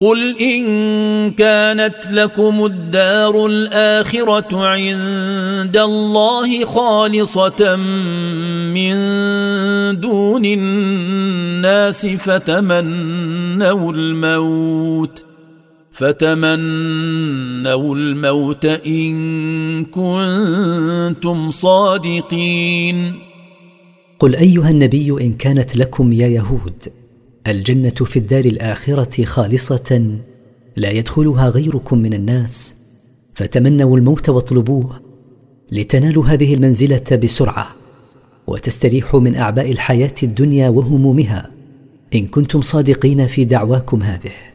قل إن كانت لكم الدار الآخرة عند الله خالصة من دون الناس فتمنوا الموت إن كنتم صادقين. قل أيها النبي إن كانت لكم يا يهود الجنة في الدار الآخرة خالصة لا يدخلها غيركم من الناس، فتمنوا الموت واطلبوه لتنالوا هذه المنزلة بسرعة وتستريحوا من أعباء الحياة الدنيا وهمومها إن كنتم صادقين في دعواكم هذه.